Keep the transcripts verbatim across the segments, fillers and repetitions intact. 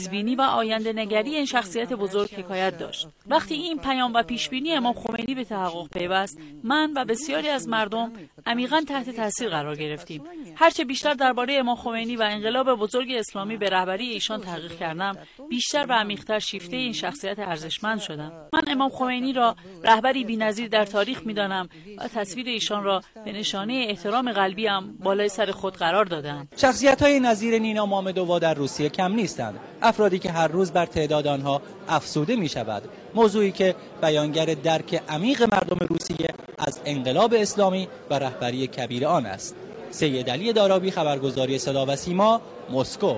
بینی و آینده نگری این شخصیت بزرگ حکایت داشت. وقتی این پیام و پیشبینی امام خمینی به تحقق پیوست، من و بسیاری از مردم عمیقاً تحت تاثیر قرار گرفتیم. هرچه بیشتر درباره امام خمینی و انقلاب بزرگ اسلامی به رهبری ایشان تحقیق کردم، بیشتر و عمیق‌تر شیفته این شخصیت ارزشمند شدم. من امام خمینی را رهبری بی‌نظیر در تاریخ می‌دانم و تصویر ایشان را به نشانه احترام قلبیم بالای سر خود قرار دادم. شخصیت‌های نظیر نینا مامدووا در روسیه کم نیستند. افرادی که هر روز بر تعداد آنها افزوده می‌شود. موضوعی که بیانگر درک عمیق مردم روسیه از انقلاب اسلامی و رهبری کبیر آن است. سید علی دارابی، خبرگزاری صدا و سیما، مسکو.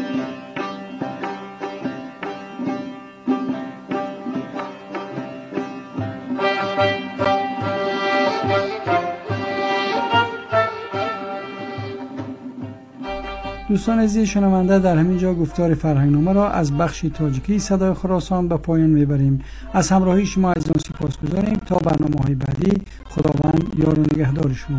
دوستان عزیز شنونده، در همین جا گفتار فرهنگنامه را از بخش تاجیکی صدای خراسان به پایان میبریم. از همراهی شما عزیزان سپاسگزاریم. تا برنامه‌های بعدی، خداوند یار و نگهدار شما.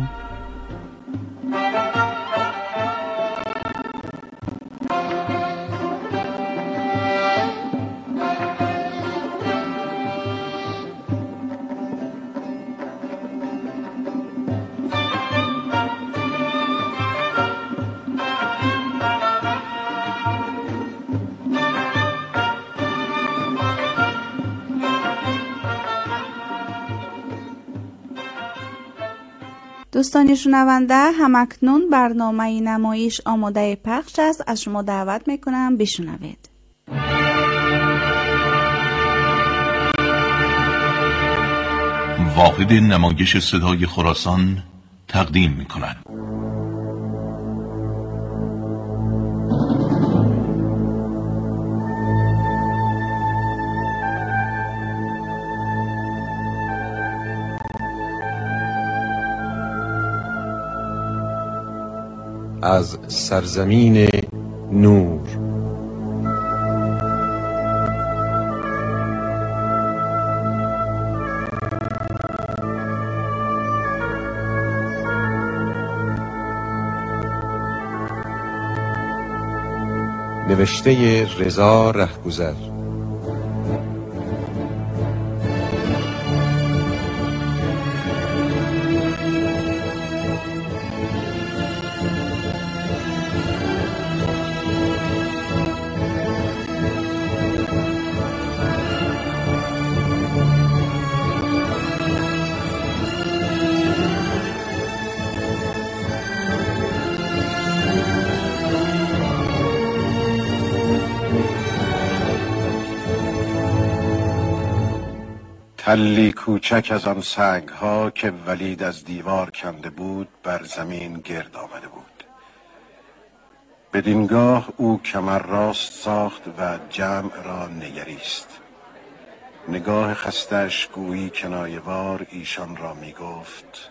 دوستان شنونده، همکنون برنامه نمایش آماده پخش است. از شما دعوت میکنم بشنوید. واحد نمایش صدای خراسان تقدیم میکند. از سرزمین نور. نوشته رضا رهگذر. تلی کوچک از آن سنگ ها که ولید از دیوار کنده بود بر زمین گرد آمده بود. بدینگاه او کمر راست ساخت و جمع را نگریست. نگاه خستش گویی کنایه‌وار ایشان را می گفت: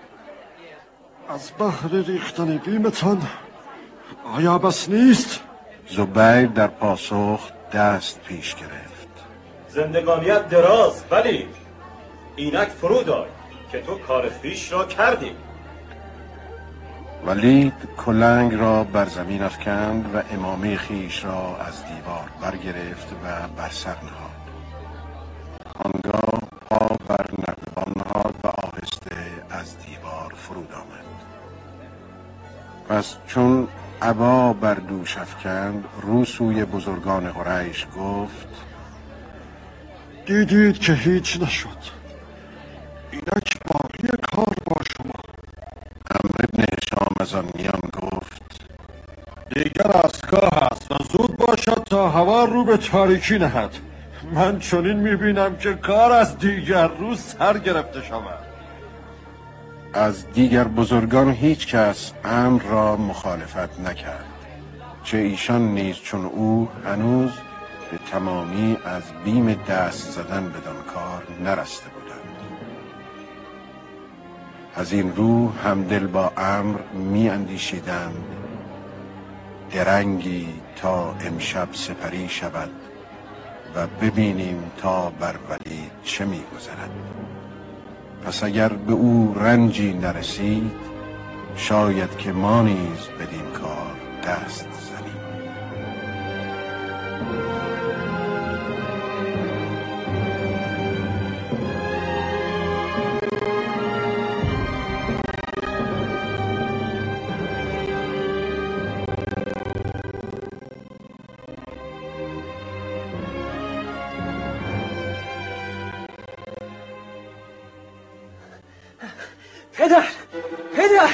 از بحر ریختن بیمتان آیا بس نیست؟ زبیر در پاسخ دست پیش گرفت: زندگانیت دراز، ولی اینک فرود آی که تو کار خویش را کردی. ولید کلنگ را بر زمین افکند و عمامه خویش را از دیوار برگرفت و بر سر نهاد. آنگاه پا بر نردبان نهاد و آهسته از دیوار فرود آمد. پس چون عبا بر دوش افکند، رو سوی بزرگان قریش گفت: دیدید که هیچ نشد. اینک باقی کار با شما. عمرو بن هشام از آن میان گفت: دیگر اسکا هست و زود باشد تا هوا رو به تاریکی نهد. من چنین میبینم که کار از دیگر رو سر گرفته شود. از دیگر بزرگان هیچ کس امر را مخالفت نکرد، چه ایشان نیز چون او هنوز به تمامی از بیم دست زدن بدان کار نرسته بودند. از این رو همدل با امر می اندیشیدند درنگی تا امشب سپری شود و ببینیم تا بر ولید چه می گذرد. پس اگر به او رنجی نرسید، شاید که ما نیز بدین کار دست زنیم. پدر پدر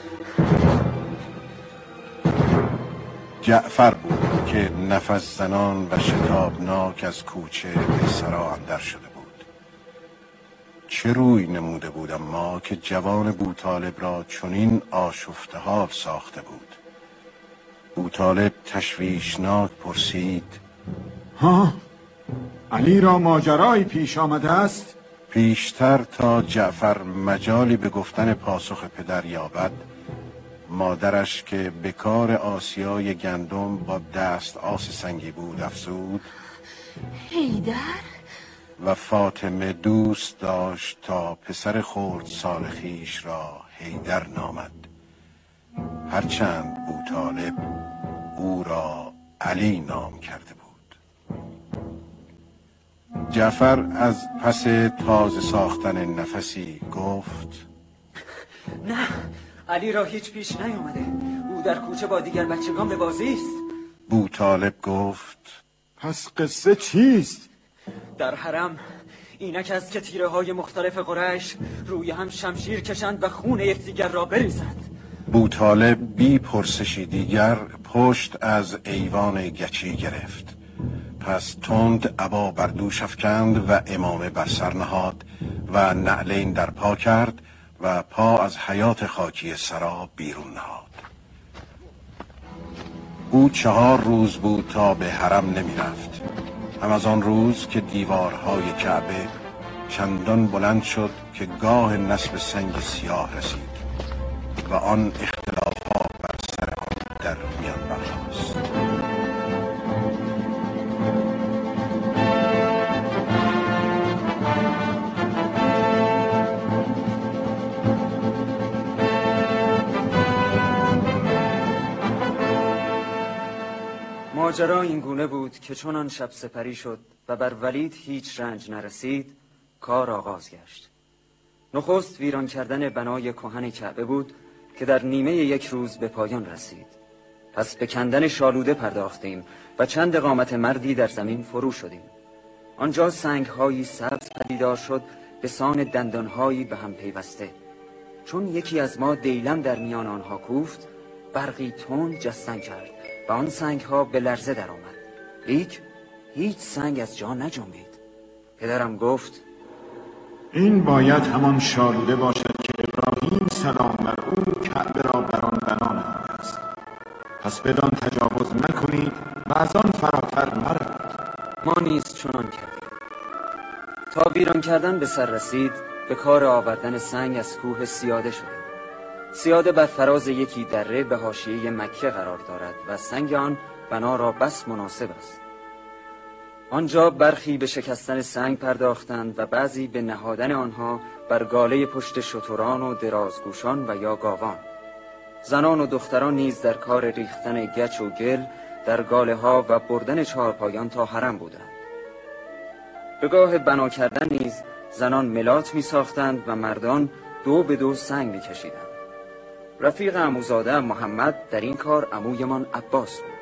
جعفر بود که نفس زنان و شتابناک از کوچه به سرا اندر شده بود. چه روی نموده بود اما که جوان بوطالب را چنین آشفته حال ساخته بود. بوطالب تشویشناک پرسید: ها؟ علی را ماجرایی پیش آمده است؟ پیشتر تا جعفر مجالی به گفتن پاسخ پدر یابد، مادرش که به کار آسیای گندم با دست آس سنگی بود افزود: حیدر؟ و فاطمه دوست داشت تا پسر خرد سال خویش را حیدر نامد، هرچند بوطالب او را علی نام کرده بود. جعفر از پس تازه ساختن نفسی گفت: نه، علی را هیچ پیش نیامده. او در کوچه با دیگر بچگان به بازی است. بوطالب گفت: پس قصه چیست؟ در حرم اینک است که تیره های مختلف قریش روی هم شمشیر کشند و خون یکدیگر را بریزند. بوطالب بی پرسشی دیگر پشت از ایوان گچی گرفت، پس تند عبا بر دوش افکند و امامه بر سر نهاد و نعلین در پا کرد و پا از حیات خاکی سرا بیرون نهاد. او چهار روز بود تا به حرم نمی رفت، هم از آن روز که دیوارهای کعبه چندان بلند شد که گاه نصب سنگ سیاه رسید و آن اختلاف ها بر سر آن در میان برخاست. ماجرا این گونه بود که چون آن شب سپری شد و بر ولید هیچ رنج نرسید، کار آغاز گشت. نخست ویران کردن بنای کهن کعبه بود که در نیمه یک روز به پایان رسید. پس به کندن شالوده پرداختیم و چند قامت مردی در زمین فرو شدیم. آنجا سنگ‌هایی سبز پدیدار شد به سان دندان‌هایی به هم پیوسته. چون یکی از ما دیلم در میان آنها کوفت، برقی تند جستن کرد و آن سنگ‌ها به لرزه در آمد. لیک هیچ سنگ از جا نجنبید. پدرم گفت: این باید همان شالوده باشد که ابراهیم سلام بر او کعبه را بر آن بنا نهاده است. پس بدان تجاوز نکنید و از آن فراتر نروید. ما نیز چنان کردیم. تا ویران کردن به سر رسید، به کار آوردن سنگ از کوه سیاده شدیم. سیاده بر فراز یکی دره به حاشیه مکه قرار دارد و سنگ آن بنا را بس مناسب است. آنجا برخی به شکستن سنگ پرداختند و بعضی به نهادن آنها بر گاله پشت شتران و درازگوشان و یا گاوان. زنان و دختران نیز در کار ریختن گچ و گل در گاله ها و بردن چهارپایان تا حرم بودند. به گاه بنا کردن نیز زنان ملات می ساختند و مردان دو به دو سنگ می کشیدند. رفیق عموزاده محمد در این کار عمویمان عباس بود.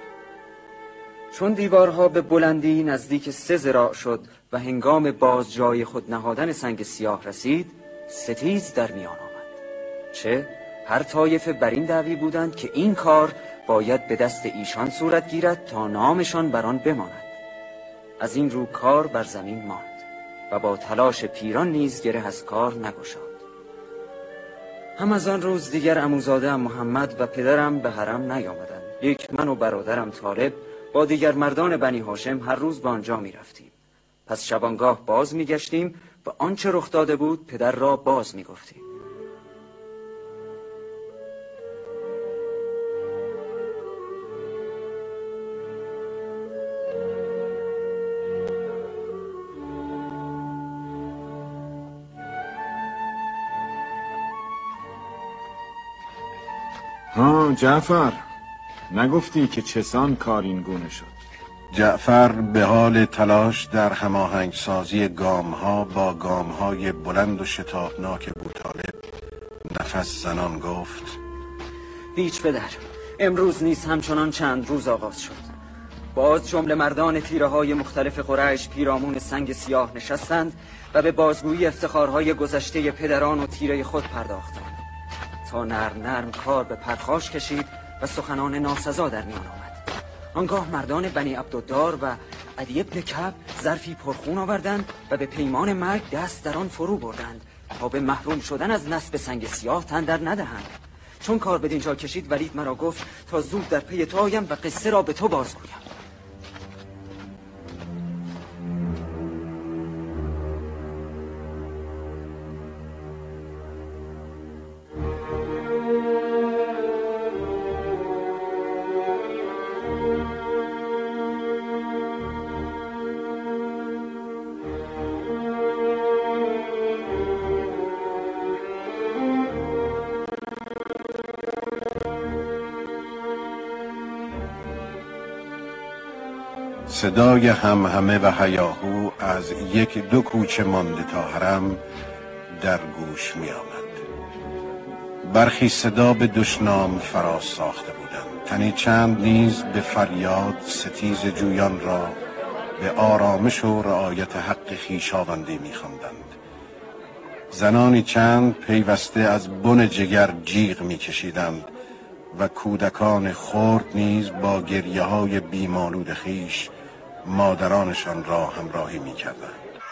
چون دیوارها به بلندی نزدیک سه ذراع شد و هنگام باز جای خود نهادن سنگ سیاه رسید، ستیز در میان آمد. چه هر طایفه بر این دعوی بودند که این کار باید به دست ایشان صورت گیرد تا نامشان بر آن بماند. از این رو کار بر زمین ماند و با تلاش پیران نیز گره از کار نگشاد. هم از آن روز دیگر عموزاده محمد و پدرم به حرم نیامدند. یک من و برادرم طالب با دیگر مردان بنی هاشم هر روز به آنجا می رفتیم. پس شبانگاه باز می گشتیم و آنچه رخ داده بود پدر را باز می گفتیم. ها جعفر، نگفتی که چسان کار این گونه شد؟ جعفر به حال تلاش در هماهنگ سازی گام ها با گام های بلند و شتابناک بوطالب نفس زنان گفت: هیچ پدر، امروز نیز همچنان چند روز آغاز شد. باز جمله مردان تیره های مختلف قریش پیرامون سنگ سیاه نشستند و به بازگویی افتخارهای گذشته پدران و تیره خود پرداختند تا نرم نرم کار به پرخاش کشید و سخنان ناسزا در میان آمد. آنگاه مردان بنی عبدالدار و عدی ابن کعب ظرفی پرخون آوردند و به پیمان مرگ دست در آن فرو بردند تا به محروم شدن از نصب سنگ سیاه تن در ندهند. چون کار به دینجا کشید ولید مرا گفت تا زود در پی تو آیم و قصه را به تو بازگویم. صدای همهمه و هیاهو از یک دو کوچه مانده تا حرم در گوش می آمد. برخی صدا به دشنام فراز ساخته بودند، تنی چند نیز به فریاد ستیز جویان را به آرامش و رعایت حق خویشاوندی می خواندند. زنانی چند پیوسته از بن جگر جیغ می کشیدند و کودکان خرد نیز با گریه های بیمالود خویش مادرانشان را همراهی می کردند.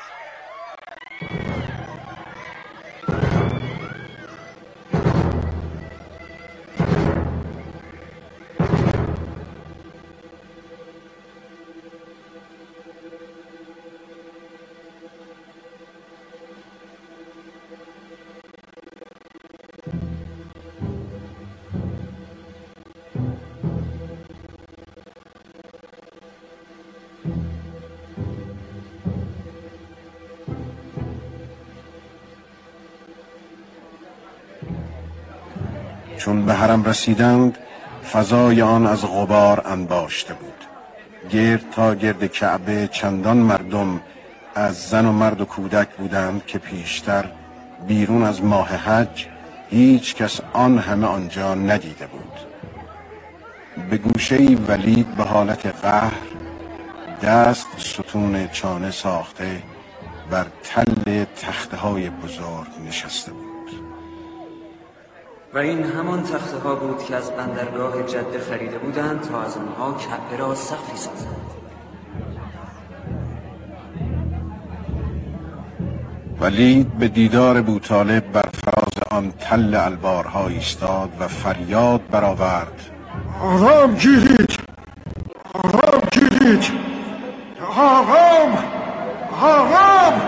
چون به حرم رسیدند فضای آن از غبار انباشته بود. گرد تا گرد کعبه چندان مردم از زن و مرد و کودک بودند که پیشتر بیرون از ماه حج هیچ کس آن همه آنجا ندیده بود. به گوشه‌ای ولید به حالت قهر دست ستون چانه ساخته بر تل تخته های بزرگ نشسته بود. و این همان تخته ها بود که از بندرگاه جده خریده بودند تا از آنها کعبه را سقفی سازند. ولید به دیدار بوطالب بر فراز آن تل البارها ایستاد و فریاد برآورد: آرام گیرید، آرام گیرید، آرام، آرام.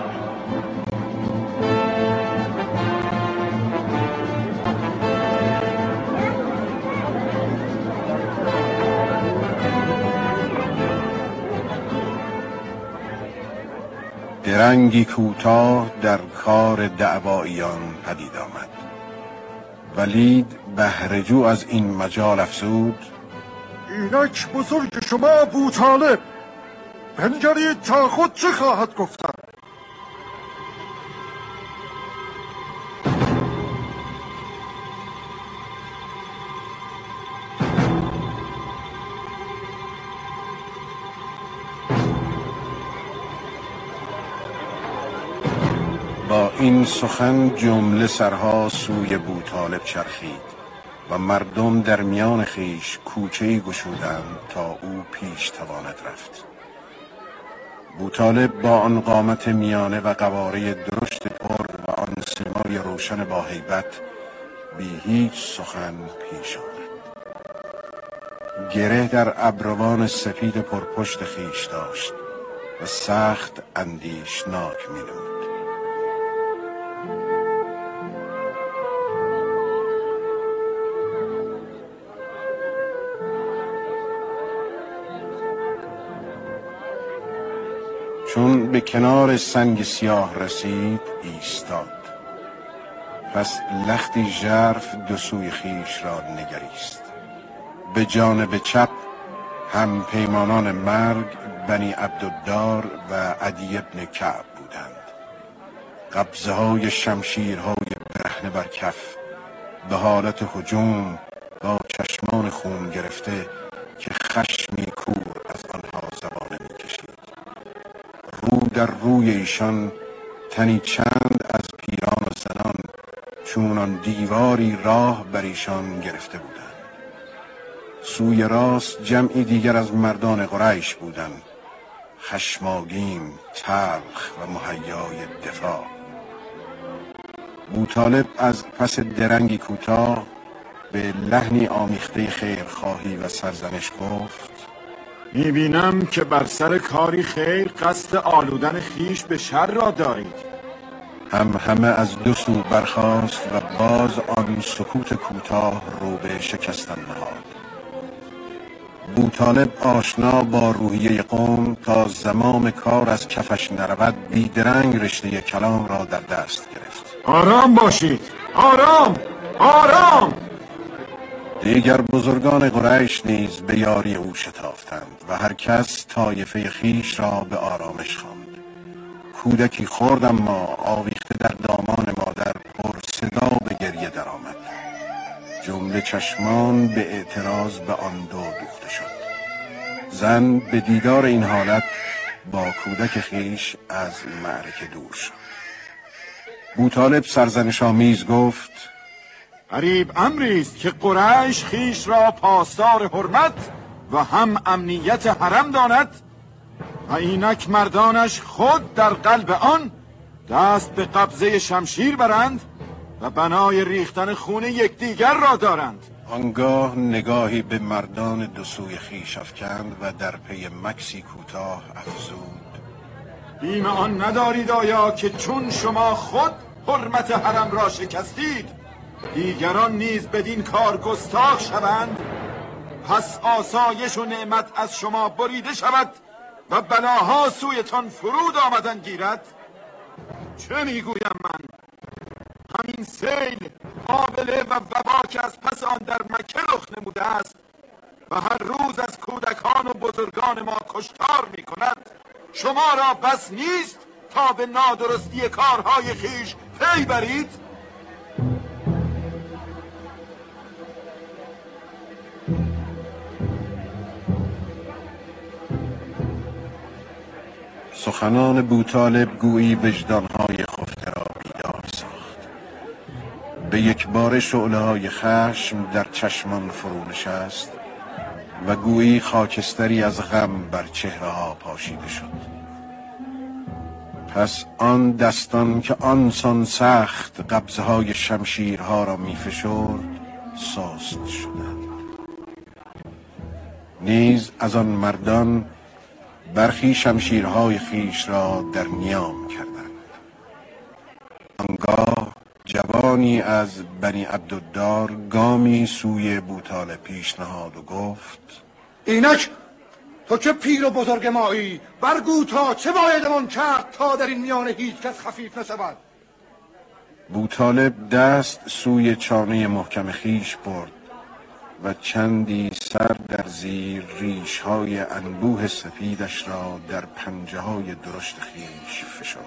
درنگی کوتاه در کار دعواییان پدید آمد. ولید بهره‌جو از این مجال افزود: اینک بزرگ شما بوطالب، بنگرید تا خود چه خواهد گفتن. با این سخن جمله سرها سوی بوطالب چرخید و مردم در میان خیش کوچه‌ای گشودند تا او پیش تواند رفت. بوطالب با آن قامت میانه و قواره درشت پر و آن سیمای روشن با هیبت بی هیچ سخن پیش آمد. گره در ابروان سپید پرپشت خیش داشت و سخت اندیشناک می‌نمود. چون به کنار سنگ سیاه رسید ایستاد. پس لختی ژرف دو سوی خیش را نگریست. به جانب چپ هم پیمانان مرگ بنی عبدالدار و عدی ابن کعب بودند. قبضه های شمشیرهای برهنه بر کف به حالت هجوم با چشمان خون گرفته که خشمی کور در روی ایشان تنی چند از پیران و زنان چونان دیواری راه بر ایشان گرفته بودند. سوی راست جمعی دیگر از مردان قریش بودند، خشماگین، تلخ و مهیای دفاع. بوطالب از پس درنگی کوتاه به لحنی آمیخته خیرخواهی و سرزنش گفت: میبینم که بر سر کاری خیر قصد آلودن خیش به شر را دارید. هم همه از دو سو برخاست و باز آن سکوت کوتاه رو به شکستن نهاد. بوطالب آشنا با روحیه قوم تا زمام کار از کفش نرود بیدرنگ رشته کلام را در دست گرفت. آرام باشید، آرام، آرام. دیگر بزرگان قریش نیز به یاری او شتافتند و هر کس طایفه خیش را به آرامش خواند. کودکی خرد اما آویخته در دامان مادر پر صدا به گریه درآمد. جمله چشمان به اعتراض به آن دو دوخته شد. زن به دیدار این حالت با کودک خیش از معرکه دور شد. بوطالب سرزنش آمیز گفت: غریب امری است که قریش خیش را پاسدار حرمت و هم امنیت حرم داند و اینک مردانش خود در قلب آن دست به قبضه شمشیر برند و بنای ریختن خون یکدیگر را دارند. آنگاه نگاهی به مردان دو سوی خیش افکند و در پی مکسی کوتاه افزود: بیم آن ندارید آیا که چون شما خود حرمت حرم را شکستید دیگران نیز بدین کار گستاخ شوند؟ پس آسایش و نعمت از شما بریده شود و بلاها سویتان فرود آمدن گیرد؟ چه میگویم من؟ همین سیل، قابله و وبا که از پس آن در مکه رخ نموده است و هر روز از کودکان و بزرگان ما کشتار می کند، شما را بس نیست تا به نادرستی کارهای خیش پی برید؟ سخنان بوطالب گویی وجدانهای خفته را بیدار ساخت. به یک بار شعله‌های خشم در چشمان فرو نشست و گویی خاکستری از غم بر چهره‌ها پاشیده شد. پس آن دستان که آنسان سخت قبضه‌های شمشیرها را می‌فشرد سست شدند. نیز از آن مردان برخی شمشیرهای خیش را در نیام کردند. آنگاه جوانی از بنی عبدالدار گامی سوی بوطالب پیش نهاد و گفت: اینک تو که پیر و بزرگ مایی، برگو تا چه بایدمان کرد تا در این میان هیچ کس خفیف نشود؟ بوطالب دست سوی چانه محکم خیش برد و چندی سر در زیر ریش‌های انبوه سفیدش را در پنجه‌های درشت خیش فشرد.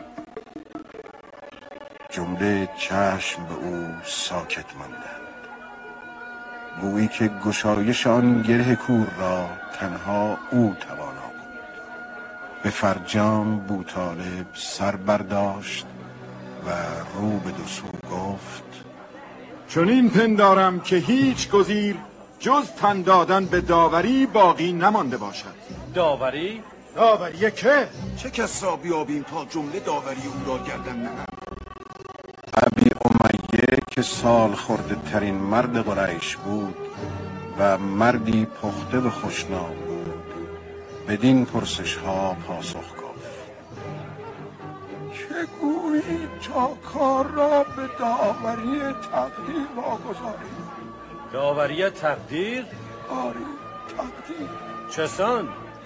جمله چشم به او ساکت ماندند، گویی که گشایش آن گره کور را تنها او توانا بود. به فرجام بوطالب سر برداشت و رو به دو سو گفت: چنین پندارم که هیچ گزیر جز تن دادن به داوری باقی نمانده باشد. داوری؟ داوری که؟ چه کس را بیابیم تا جمله داوری او را گردن نهند؟ ابی امیه که سال خورده ترین مرد قریش بود و مردی پخته و خوشنام بود، بدین پرسش ها پاسخ گفت: چه گویی تا کار را به داوری تقدیر واگذاریم؟ داوری تقدیر؟ آری تقدیر. چسان؟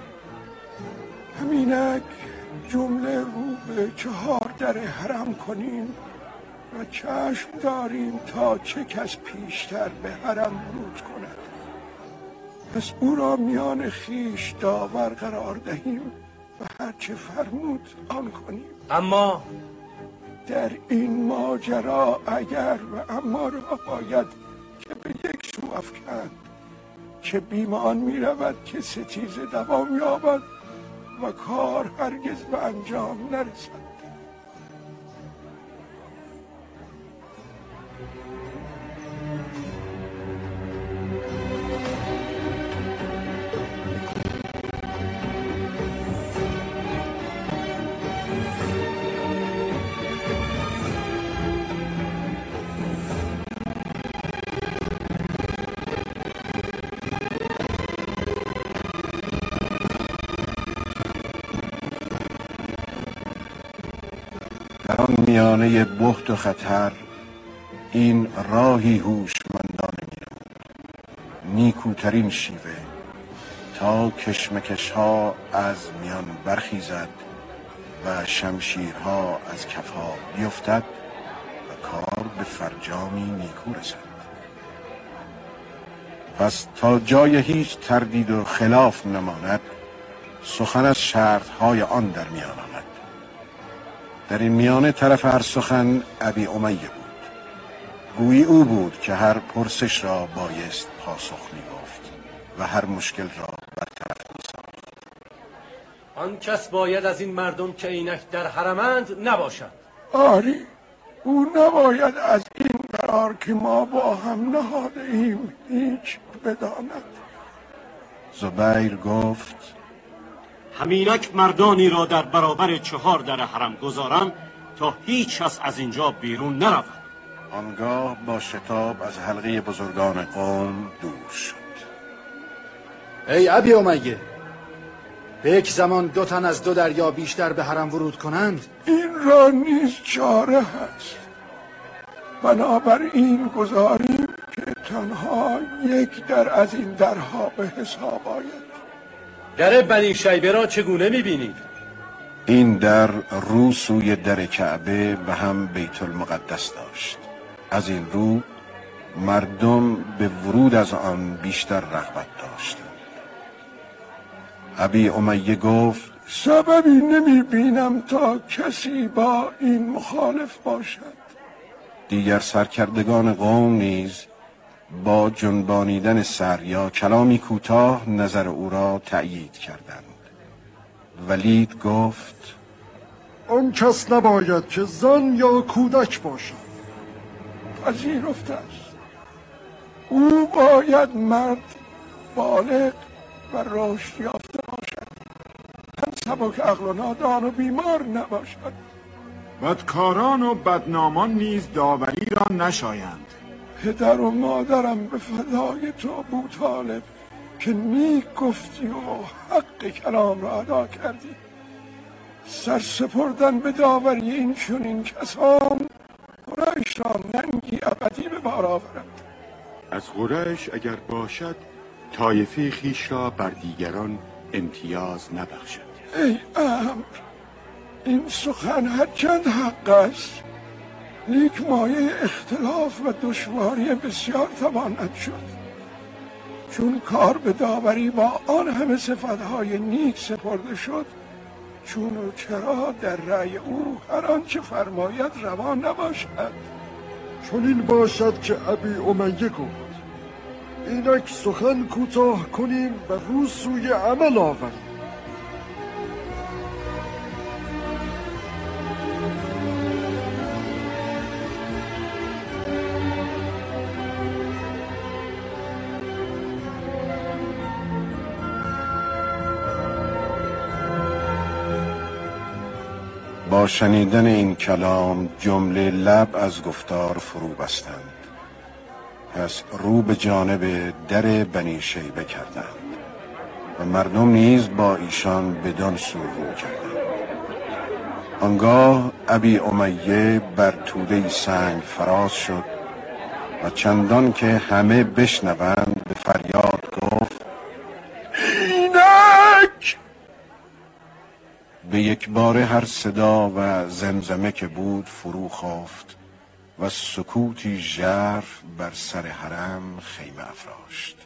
همینک جمله رو به چهار در حرم کنیم و چشم داریم تا چه کس پیشتر به حرم ورود کند، پس او را میان خیش داور قرار دهیم و هرچه فرمود آن کنیم. اما در این ماجرا اگر و اما را باید که به یک سو افکند، که بیم آن می رود که ستیزه دوام یابد و کار هرگز به انجام نرسد. در آن میانه بحت و خطر این راهی هوشمندانه می‌نمود، نیکوترین شیوه تا کشمکش ها از میان برخیزد و شمشیرها از کفها بیفتد و کار به فرجامی نیکو رسد. پس تا جای هیچ تردید و خلاف نماند، سخن از شرطهای آن در میان آمد. در این میانه طرف هر سخن ابی امیه بود. گویی او بود که هر پرسش را بایست پاسخ می گفت و هر مشکل را برطرف می ساخت. آن کس باید از این مردم که اینک در حرمند نباشد. آری، او نباید از این قرار که ما با هم نهاده ایم هیچ بداند. زبیر گفت همینک مردانی را در برابر چهار در حرم گذارم تا هیچ کس از اینجا بیرون نرود. آنگاه با شتاب از حلقه بزرگان قوم دور شد. ای ابی امیه، به یک زمان دو تن از دو دریا بیشتر به حرم ورود کنند؟ این را نیز چاره هست. بنابراین گذاریم که تنها یک در از این درها به حساب آید. در بنی شیبه را چگونه می‌بینید؟ این در رو سوی در کعبه و هم بیت المقدس داشت. از این رو مردم به ورود از آن بیشتر رغبت داشتند. ابی امیه گفت سببی نمی بینم تا کسی با این مخالف باشد. دیگر سرکردگان قوم نیز با جنبانیدن سر یا کلامی کوتاه نظر او را تأیید کردند. ولید گفت آن کس نباید که زن یا کودک باشد. پذیرفته است. او باید مرد بالغ و رشد یافته باشد، هم سبک عقل و نادان و بیمار نباشد. بدکاران و بدنامان نیز داوری را نشایند. پدر و مادرم به فدای تو ابو طالب که نیک گفتی و حق کلام را ادا کردی. سرسپردن به داوری این چنین کسان قریش را ننگی ابدی به بار آورد. از قریش اگر باشد طایفه خیش را بر دیگران امتیاز نبخشد. ای امر، این سخن هرچند حق است، لیک مایه اختلاف و دشواری بسیار تواند شد. چون کار به داوری با آن همه صفتهای نیک سپرده شد، چون و چرا در رأی او هر آنچه فرماید روا نباشد. چون این باشد که ابی امیه گفت اینک سخن کوتاه کنیم و رو سوی عمل آوریم. با شنیدن این کلام جمله لب از گفتار فرو بستند. پس رو به جانب در بنی شیبه کردند و مردم نیز با ایشان بدان سو رو کردند. آنگاه ابی امیه بر توده سنگ فراز شد و چندان که همه بشنوند به فریاد گفت اینک! به یک باره هر صدا و زمزمه که بود فرو خفت و سکوتی ژرف بر سر حرم خیمه افراشت.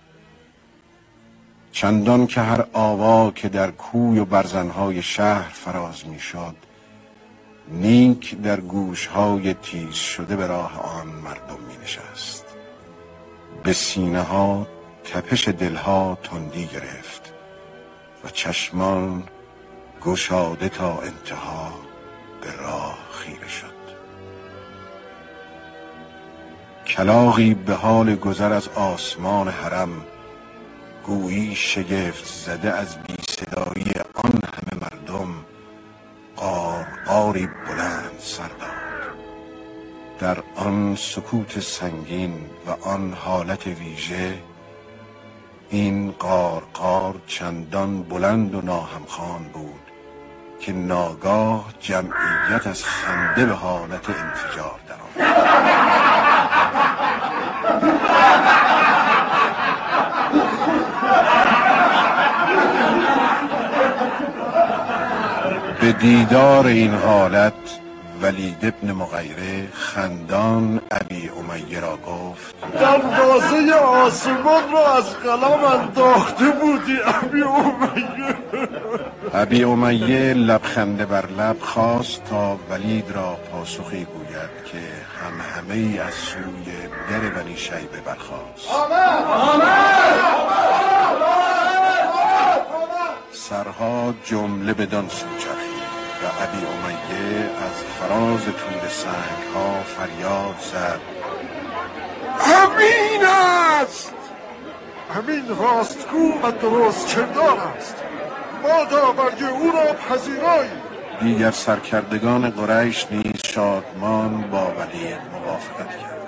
چندان که هر آوا که در کوی و برزنهای شهر فراز می شد، نیک در گوشهای تیز شده به راه آن مردم می نشست. به سینه ها تپش دلها تندی گرفت و چشمان گشاده تا انتها به راه خیره شد. کلاغی به حال گذر از آسمان حرم گویی شگفت زده از بی صدایی آن همه مردم قار قاری بلند سر داد. در آن سکوت سنگین و آن حالت ویژه این قار قار چندان بلند و ناهمخوان بود که ناگاه جمعیت از خنده به حالت انفجار درآمد. به دیدار این حالت ولید ابن مغیره خندان ابی امیه را گفت: دروازه آسمان را از قلم انداخته بودی ابی امیه. ابی امیه لبخنده بر لب خواست تا ولید را پاسخی گوید که هم همه ای از سوی در بنی شیبه برخاست. سرها جمله بدان سو چرخید و ابی امیه از فراز تور سنگ ها فریاد زد: امین است! امین راستگو و درست کردار است. ما داوری او را پذیراییم. دیگر سرکردگان قریش نیز شادمان با ولید موافقت کرد.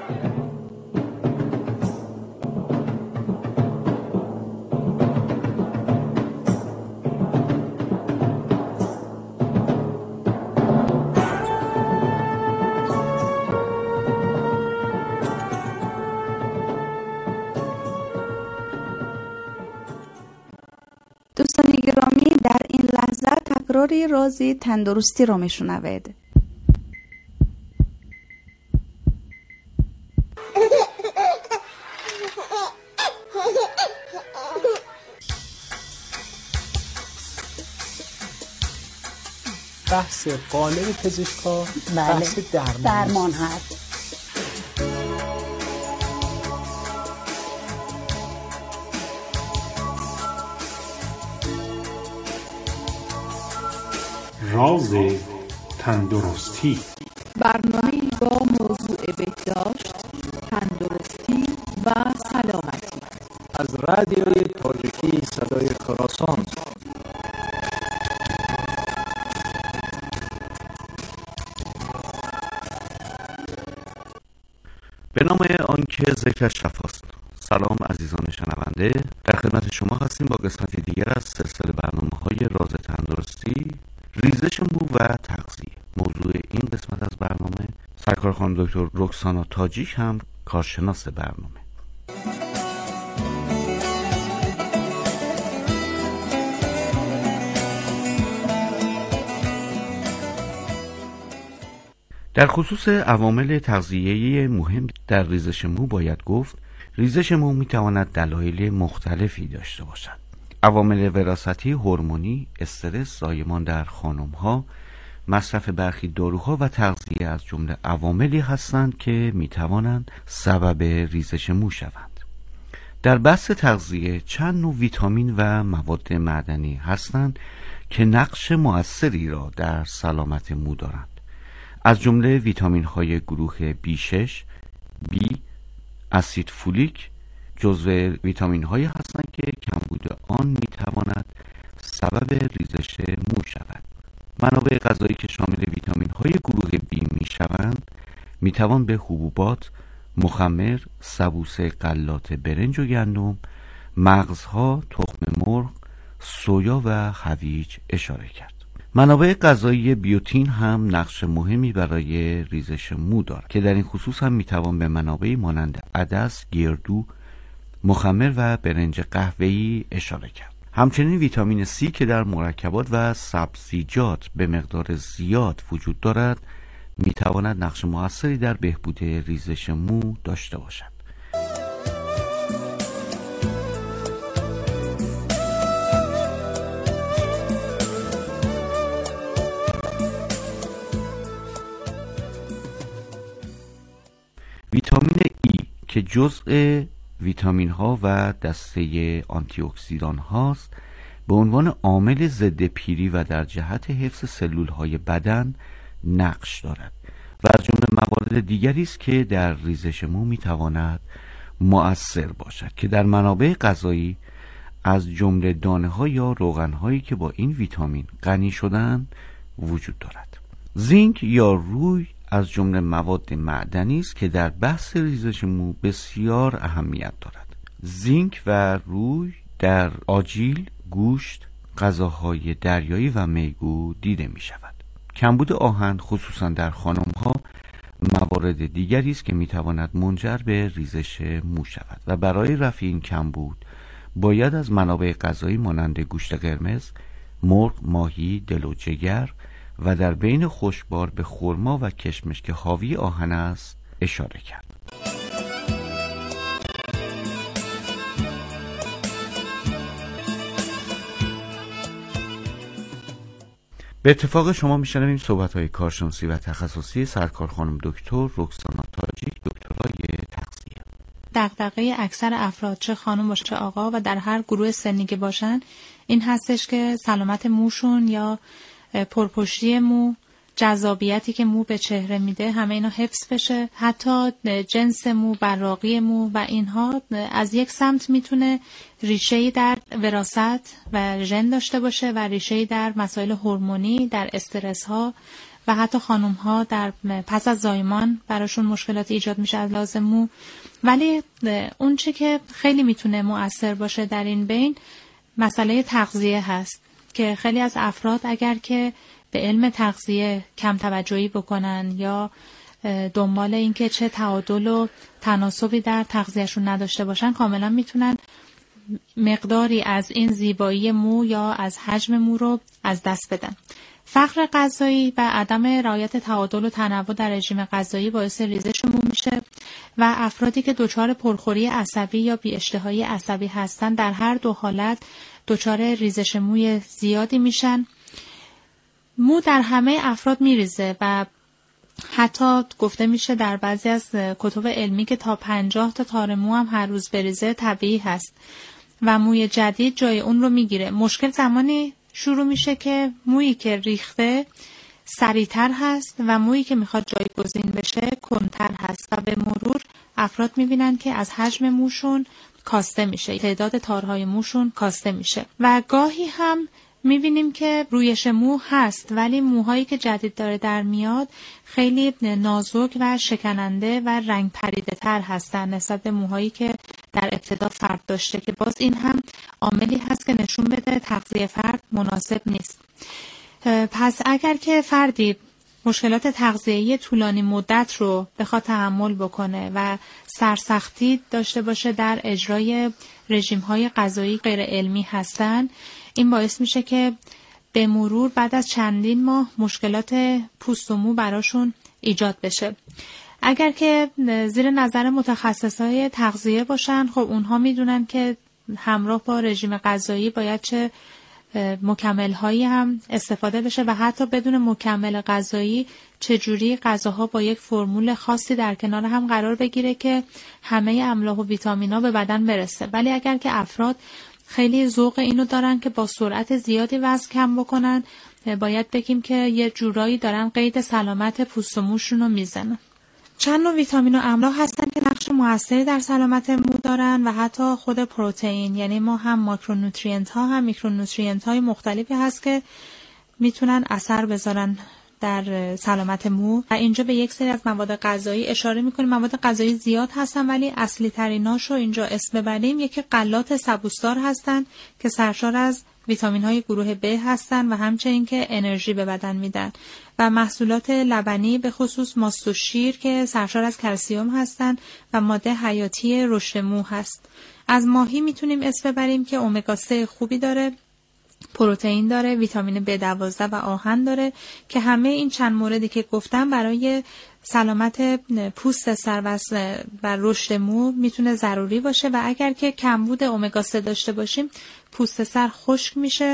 دوستان گرامی، در این لحظه تکراری رازی تندرستی را میشنوید. بحث قالب پزشکا بله. بحث درمان, درمان هست. راز تندرستی، برنامه با موضوع بهداشت، تندرستی و سلامتی از رادیوی تاجیکی صدای خراسان. به نام آنکه ذکرش شفاست. سلام عزیزان شنونده، در خدمت شما هستیم با قسمت دیگر از سلسله برنامه‌های راز تندرستی، ریزش مو و تغذیه. موضوع این قسمت از برنامه سرکار خانم دکتر رکسانا تاجیک هم کارشناس برنامه. در خصوص عوامل تغذیه‌ای مهم در ریزش مو باید گفت ریزش مو میتواند دلایل مختلفی داشته باشد. عوامل وراثتی، هورمونی، استرس، زایمان در خانم‌ها، مصرف برخی داروها و تغذیه از جمله عواملی هستند که میتوانند سبب ریزش مو شوند. در بحث تغذیه چند نوع ویتامین و مواد معدنی هستند که نقش مؤثری را در سلامت مو دارند. از جمله ویتامین های گروه بی شش، B، اسید فولیک جزو ویتامین هایی هستند که کمبود آن می تواند سبب ریزش مو شود. منابع غذایی که شامل ویتامین های گروه B می شوند می توان به حبوبات، مخمر، سبوسه غلات برنج و گندم، مغزها، تخم مرغ، سویا و هویج اشاره کرد. منابع غذایی بیوتین هم نقش مهمی برای ریزش مو دارد که در این خصوص هم میتوان به منابعی مانند عدس، گردو، مخمر و برنج قهوه‌ای اشاره کرد. همچنین ویتامین C که در مرکبات و سبزیجات به مقدار زیاد وجود دارد میتواند نقش مؤثری در بهبود ریزش مو داشته باشد. ویتامین ای که جزء ویتامین ها و دسته آنتی اکسیدان هاست به عنوان عامل ضد پیری و در جهت حفظ سلولهای بدن نقش دارد و از جمله موارد دیگری است که در ریزش مو میتواند مؤثر باشد که در منابع غذایی از جمله دانه‌ها یا روغن‌هایی که با این ویتامین غنی شده‌اند وجود دارد. زینک یا روی از جمله مواد معدنی است که در بحث ریزش مو بسیار اهمیت دارد. زینک و روی در آجیل، گوشت، غذاهای دریایی و میگو دیده می شود. کمبود آهن خصوصا در خانم‌ها موارد دیگری است که می تواند منجر به ریزش مو شود و برای رفع این کمبود باید از منابع غذایی مانند گوشت قرمز، مرغ، ماهی، دل و جگر و در بین خشکبار به خرما و کشمش که حاوی آهن است اشاره کرد. به اتفاق شما میشنویم صحبت‌های کارشناسی و تخصصی سرکار خانم دکتر رکسانا تاجیک، دکترای تغذیه. دغدغه اکثر افراد، چه خانم باشه چه آقا و در هر گروه سنی که باشن، این هستش که سلامت موشون یا پرپشتی مو، جذابیتی که مو به چهره میده، همه اینا حفظ بشه. حتی جنس مو، براقی مو و اینها از یک سمت میتونه ریشه‌ای در وراثت و ژن داشته باشه و ریشه‌ای در مسائل هورمونی، در استرس ها و حتی خانم ها در پس از زایمان براشون مشکلات ایجاد میشه از لحاظ مو. ولی اون چی که خیلی میتونه مؤثر باشه در این بین مسئله تغذیه هست که خیلی از افراد اگر که به علم تغذیه کم توجهی بکنن یا دنبال این که چه تعادل و تناسبی در تغذیهشون نداشته باشن، کاملا میتونن مقداری از این زیبایی مو یا از حجم مو رو از دست بدن. فقر غذایی و عدم رعایت تعادل و تنوع در رژیم غذایی باعث ریزش مو میشه و افرادی که دچار پرخوری عصبی یا بی‌اشتهایی عصبی هستن در هر دو حالت دچار ریزش موی زیادی میشن. مو در همه افراد میریزه و حتی گفته میشه در بعضی از کتب علمی که تا پنجاه تا تار مو هم هر روز بریزه طبیعی هست و موی جدید جای اون رو میگیره. مشکل زمانی شروع میشه که مویی که ریخته سریعتر هست و مویی که میخواد جایگزین بشه کندتر هست و به مرور افراد میبینن که از حجم موشون کاسته میشه، تعداد تارهای موشون کاسته میشه و گاهی هم میبینیم که رویش مو هست ولی موهایی که جدید داره در میاد خیلی نازک و شکننده و رنگ پریده تر هستن نسبت به موهایی که در ابتدا فرد داشته که باز این هم عاملی هست که نشون بده تغذیه فرد مناسب نیست. پس اگر که فردی مشکلات تغذیه‌ای طولانی مدت رو بخواد تحمل بکنه و سرسختی داشته باشه در اجرای رژیم‌های غذایی غیر علمی هستن، این باعث میشه که به مرور بعد از چندین ماه مشکلات پوست و مو براشون ایجاد بشه. اگر که زیر نظر متخصصای تغذیه باشن، خب اونها میدونن که همراه با رژیم غذایی باید چه مکمل هایی هم استفاده بشه و حتی بدون مکمل غذایی چجوری غذاها با یک فرمول خاصی در کنار هم قرار بگیره که همه املاح و ویتامینا به بدن برسه. ولی اگر که افراد خیلی ذوق اینو دارن که با سرعت زیادی وزن کم بکنن، باید بگیم که یه جورایی دارن قید سلامت پوست و موشون رو میزنن. چند نوع ویتامین و املاح هستن که نقش موثری در سلامت مو دارن و حتی خود پروتئین، یعنی ما هم ماکرونوترینت ها هم میکرونوترینت های مختلفی هست که میتونن اثر بذارن در سلامت مو و اینجا به یک سری از مواد غذایی اشاره میکنیم. مواد غذایی زیاد هستن ولی اصلی تریناشو اینجا اسم ببریم. یکی غلات سبوسدار هستن که سرشار از ویتامین های گروه ب هستن و همچنین که انرژی به بدن میدن و محصولات لبنی به خصوص ماست و شیر که سرشار از کلسیم هستن و ماده حیاتی رشد مو هست. از ماهی میتونیم اسم ببریم که امگا سه خوبی داره، پروتئین داره، ویتامین بی دوازده و آهن داره که همه این چند موردی که گفتم برای سلامت پوست سر و رشد مو میتونه ضروری باشه و اگر که کمبود امگا سه داشته باشیم پوست سر خشک میشه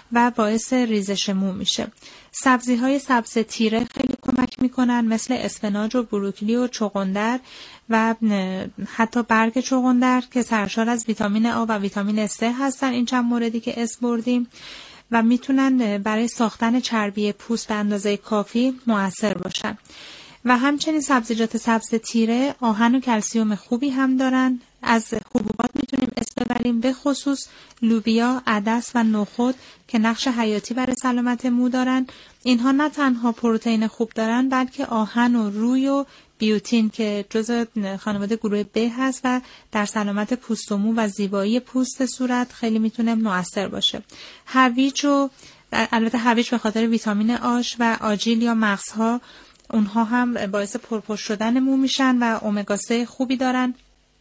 و باعث ریزش مو میشه. سبزی های سبز تیره خیلی کمک میکنن، مثل اسفناج و بروکلی و چغندر و حتی برگ چغندر که سرشار از ویتامین آ و ویتامین سه هستن، این چند موردی که اسم بردیم، و میتونن برای ساختن چربی پوست به اندازه کافی مؤثر باشن. و همچنین سبزیجات سبز تیره آهن و کلسیم خوبی هم دارن. از حبوبات میتونیم اسم ببریم، به خصوص لوبیا، عدس و نخود که نقش حیاتی برای سلامت مو دارن. اینها نه تنها پروتئین خوب دارن، بلکه آهن و روی و بیوتین که جزء خانواده گروه ب هست و در سلامت پوست و مو و زیبایی پوست صورت خیلی میتونه مؤثر باشه. هویج و البته هویج به خاطر ویتامین آش و آجیل یا مغزها، اونها هم باعث پرپشت شدن مو میشن و امگا سه خوبی دارن.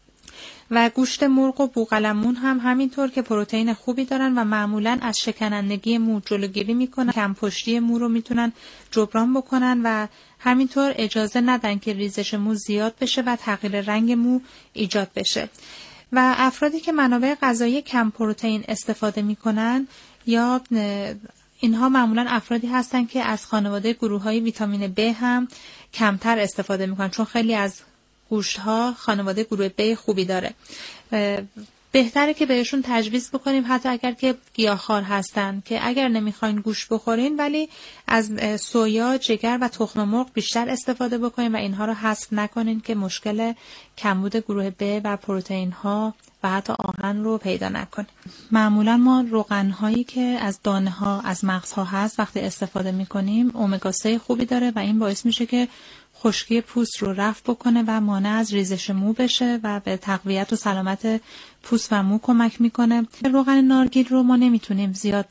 و گوشت مرغ و بوقلمون هم همینطور که پروتئین خوبی دارن و معمولاً از شکنندگی مو جلوگیری میکنن، کم پشتی مو رو میتونن جبران بکنن و همینطور اجازه ندن که ریزش مو زیاد بشه و تغییر رنگ مو ایجاد بشه. و افرادی که منابع غذایی کم پروتئین استفاده میکنن یا اینها معمولاً افرادی هستن که از خانواده گروه‌های ویتامین ب هم کمتر استفاده میکنن، چون خیلی از گوشت‌ها خانواده گروه ب خوبی داره. بهتره که بهشون تجویز بکنیم، حتی اگر که گیاهخوار هستن، که اگر نمیخواین گوشت بخورین ولی از سویا، جگر و تخم مرغ بیشتر استفاده بکنین و اینها رو حذف نکنین که مشکل کمبود گروه ب و پروتئین ها و حتی آهن رو پیدا نکنین. معمولا ما روغن هایی که از دانه ها، از مغز ها هست وقتی استفاده میکنیم امگا سه خوبی داره و این باعث میشه که خشکی پوست رو رفع بکنه و مانع از ریزش مو بشه و به تقویت و سلامت پوست و مو کمک میکنه. روغن نارگیل رو ما نمیتونیم زیاد،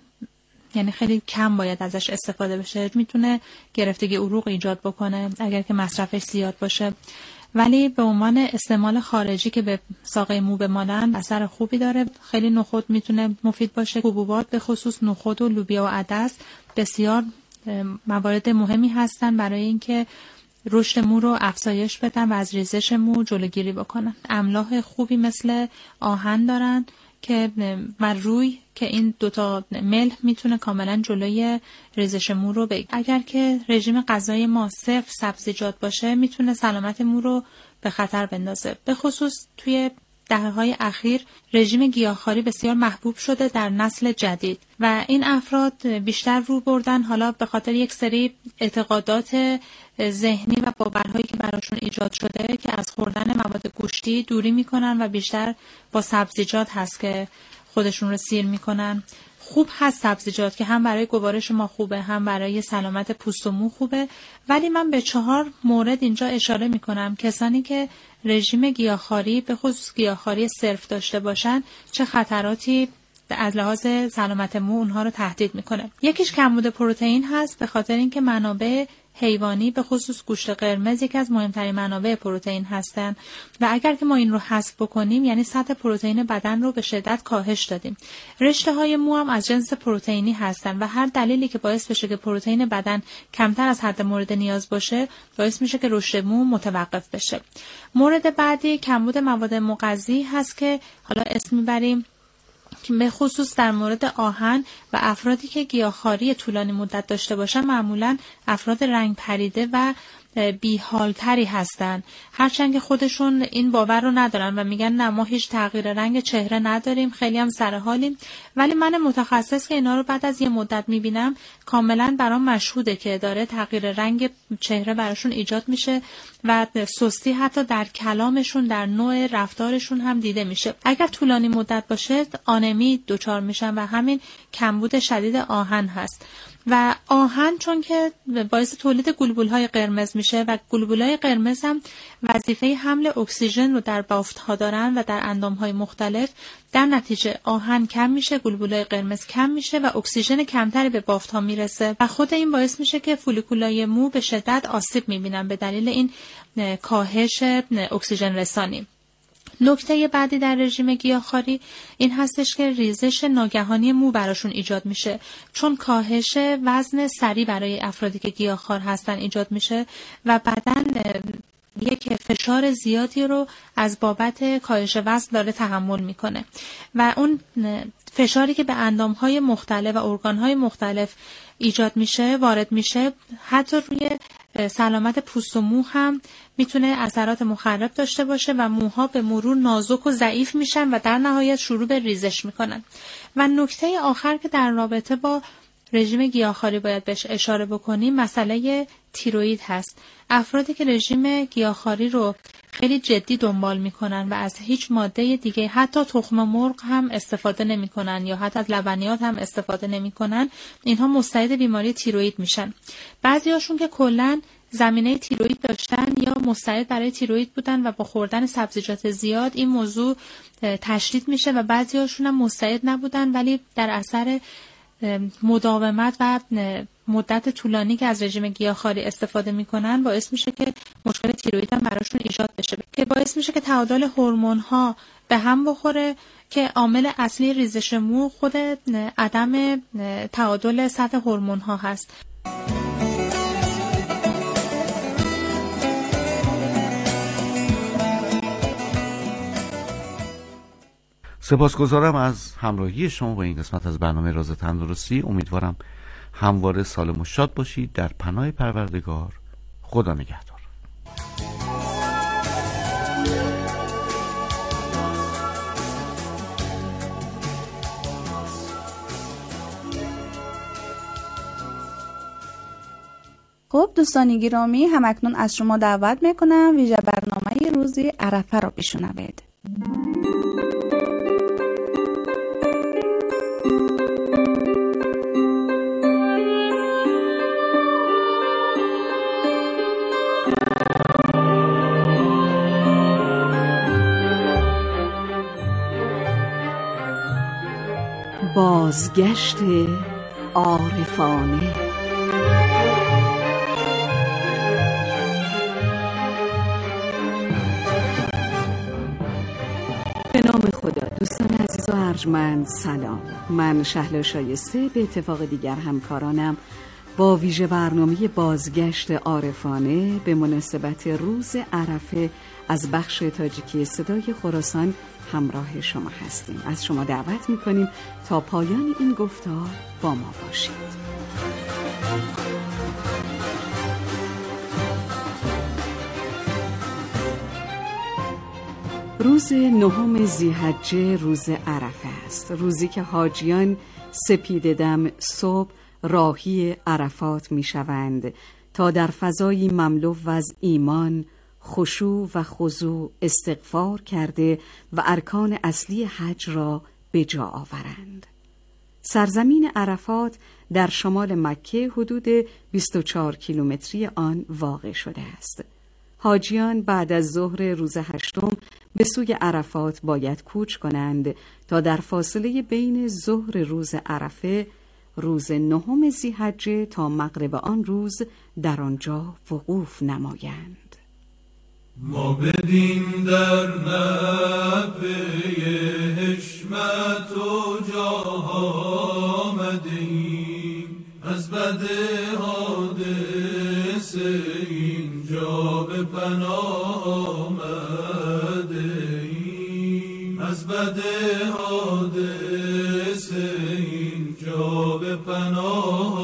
یعنی خیلی کم باید ازش استفاده بشه، میتونه گرفتگی عروق ایجاد بکنه اگر که مصرفش زیاد باشه، ولی به عنوان استعمال خارجی که به ساقه مو بمالن اثر خوبی داره. خیلی نخود میتونه مفید باشه. حبوبات به خصوص نخود و لوبیا و عدس بسیار موارد مهمی هستن برای اینکه رشد مو رو افزایش بدن و از ریزش مو جلوگیری بکنن. املاح خوبی مثل آهن دارن که و روی که این دوتا ملح میتونه کاملا جلوی ریزش مو رو بگیره. اگر که رژیم غذایی ما صفر سبزیجات باشه میتونه سلامت مو رو به خطر بندازه. به خصوص توی دهه‌های اخیر رژیم گیاهخواری بسیار محبوب شده در نسل جدید و این افراد بیشتر رو بردن، حالا به خاطر یک سری اعتقادات ذهنی و باورهایی که براشون ایجاد شده که از خوردن مواد گوشتی دوری میکنن و بیشتر با سبزیجات هست که خودشون رو سیر میکنن. خوب هست سبزیجات که هم برای گوارش ما خوبه، هم برای سلامت پوست و مو خوبه، ولی من به چهار مورد اینجا اشاره میکنم. کسانی که رژیم گیاهخواری به خصوص گیاهخواری صرف داشته باشن چه خطراتی از لحاظ سلامت مو اونها رو تهدید میکنه. یکیش کمبود پروتئین هست، به خاطر اینکه منابع حیوانی به خصوص گوشت قرمز یکی از مهمترین منابع پروتئین هستن و اگر که ما این رو حذف بکنیم یعنی سطح پروتئین بدن رو به شدت کاهش دادیم. رشته های مو هم از جنس پروتئینی هستن و هر دلیلی که باعث بشه که پروتئین بدن کمتر از حد مورد نیاز باشه باعث میشه که رشد مو متوقف بشه. مورد بعدی کمبود مواد مغذی هست که حالا اسم میبریم به خصوص در مورد آهن و افرادی که گیاهخواری طولانی مدت داشته باشن معمولاً افراد رنگ پریده و بی‌حالتری هستن، هرچند که خودشون این باور رو ندارن و میگن نه ما هیچ تغییر رنگ چهره نداریم، خیلی هم سر حالیم، ولی من متخصص که اینا رو بعد از یه مدت میبینم کاملا برام مشهوده که داره تغییر رنگ چهره براشون ایجاد میشه و سستی حتی در کلامشون، در نوع رفتارشون هم دیده میشه. اگر طولانی مدت باشه آنمی دچار میشن و همین کمبود شدید آهن هست. و آهن چون که باعث تولید گلبولهای قرمز میشه و گلبولهای قرمز هم وظیفه حمل اکسیژن رو در بافت‌ها دارن و در اندام‌های مختلف، در نتیجه آهن کم میشه، گلبولهای قرمز کم میشه و اکسیژن کمتری به بافت‌ها میرسه و خود این باعث میشه که فولیکولای مو به شدت آسیب میبینن به دلیل این کاهش اکسیژن رسانی. نکته بعدی در رژیم گیاهخواری این هستش که ریزش ناگهانی مو براشون ایجاد میشه، چون کاهش وزن سریع برای افرادی که گیاهخوار هستن ایجاد میشه و بدن یک فشار زیادی رو از بابت کاهش وزن داره تحمل میکنه و اون فشاری که به اندامهای مختلف و ارگانهای مختلف ایجاد میشه وارد میشه حتی روی سلامت پوست و مو هم میتونه اثرات مخرب داشته باشه و موها به مرور نازک و ضعیف میشن و در نهایت شروع به ریزش میکنن. و نکته آخر که در رابطه با رژیم گیاهخواری باید بهش اشاره بکنیم مسئله تیروئید هست. افرادی که رژیم گیاهخواری رو خیلی جدی دنبال میکنن و از هیچ ماده دیگه حتی تخم مرغ هم استفاده نمیکنن یا حتی از لبنیات هم استفاده نمیکنن، اینها مستعد بیماری تیروئید میشن. بعضیاشون که کلاً زمینه تیروئید داشتن یا مستعد برای تیروئید بودن و با خوردن سبزیجات زیاد این موضوع تشدید میشه و بعضیاشون هم مستعد نبودن ولی در اثر مداومت و مدت طولانی که از رژیم گیاهخواری استفاده میکنن باعث میشه که مشکل تیروئید هم براشون ایجاد بشه که باعث میشه که تعادل هورمون ها به هم بخوره که عامل اصلی ریزش مو خود عدم تعادل سطح هورمون ها هست. سپاسگزارم از همراهی شما با این قسمت از برنامه راز تندرستی. امیدوارم همواره سالم و شاد باشید. در پناه پروردگار. خدا نگهدار. خب دوستان گرامی، همکنون از شما دعوت میکنم ویژه برنامه روزی عرفه را بشنوید. بازگشت عارفانه. به نام خدا. دوستان عزیز و ارجمند سلام. من شهلا شایسته به اتفاق دیگر همکارانم با ویژه برنامه بازگشت عارفانه به مناسبت روز عرفه از بخش تاجیکی صدای خراسان همراه شما هستیم. از شما دعوت میکنیم تا پایان این گفتار با ما باشید. روز نهم ذی‌حجه روز عرفه است، روزی که حاجیان سپید دم صبح راهی عرفات می شوند تا در فضایی مملو از ایمان، خشوع و خضوع استغفار کرده و ارکان اصلی حج را به جا آورند. سرزمین عرفات در شمال مکه حدود بیست و چهار کیلومتری آن واقع شده است. حاجیان بعد از ظهر روز هشتم به سوی عرفات باید کوچ کنند تا در فاصله بین ظهر روز عرفه روز نهم ذی‌حجه تا مغرب آن روز در آنجا وقوف نمایند. ما بدین در نبه حشمت و جاه آمدیم، از بد حادث اینجا به پناه آمدیم، از بد حادث اینجا به پناه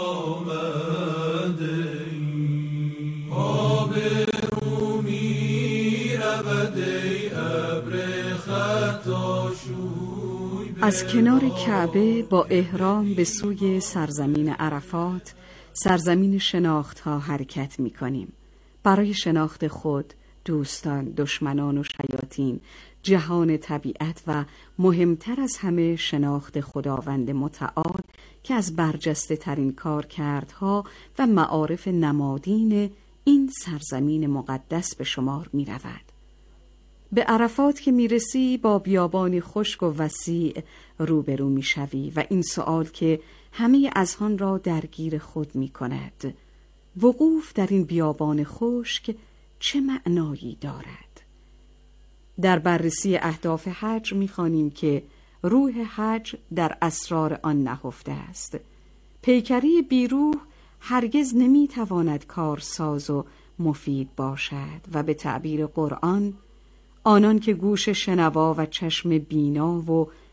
آمدیم. آب رو می رود ای ابر خطاشوی. از کنار کعبه با احرام به سوی سرزمین عرفات، سرزمین شناخت ها حرکت می کنیم. برای شناخت خود، دوستان، دشمنان و شیاطین، جهان طبیعت و مهمتر از همه شناخت خداوند متعال که از برجسته ترین کارکردها و معارف نمادین این سرزمین مقدس به شمار می رود. به عرفات که می رسی با بیابانی خشک و وسیع روبرو می شوی و این سؤال که همه اذهان را درگیر خود می کند: وقوف در این بیابان خشک چه معنایی دارد؟ در بررسی اهداف حج می خوانیم که روح حج در اسرار آن نهفته است. پیکری بیروح هرگز نمی تواند کارساز و مفید باشد و به تعبیر قرآن آنان که گوش شنوا و چشم بینا و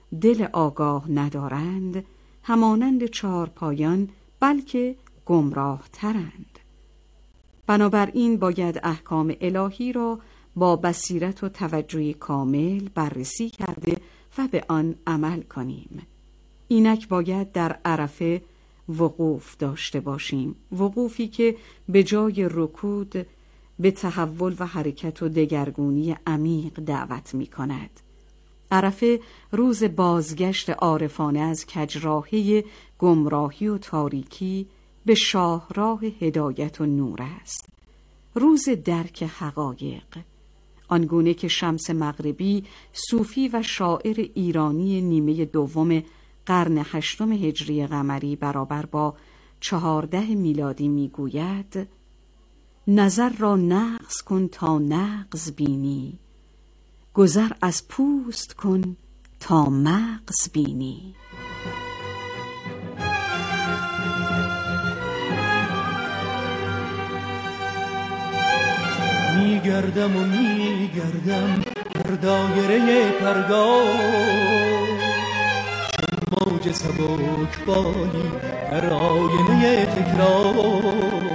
دل آگاه ندارند همانند چارپایان بلکه گمراه ترند. بنابراین باید احکام الهی را با بصیرت و توجه کامل بررسی کرده و به آن عمل کنیم. اینک باید در عرفه وقوف داشته باشیم، وقوفی که به جای رکود به تحول و حرکت و دگرگونی عمیق دعوت می کند. عرفه روز بازگشت عارفانه از کجراهی گمراهی و تاریکی به شاهراه هدایت و نور است. روز درک حقایق، آنگونه که شمس مغربی صوفی و شاعر ایرانی نیمه دوم قرن هشتم هجری قمری برابر با چهارده میلادی میگوید: نظر را نقص کن تا نقص بینی، گذر از پوست کن تا مغز بینی. میگردم و میگردم در دایره پرگار، چون موج سبک بانی در آینه تکرار.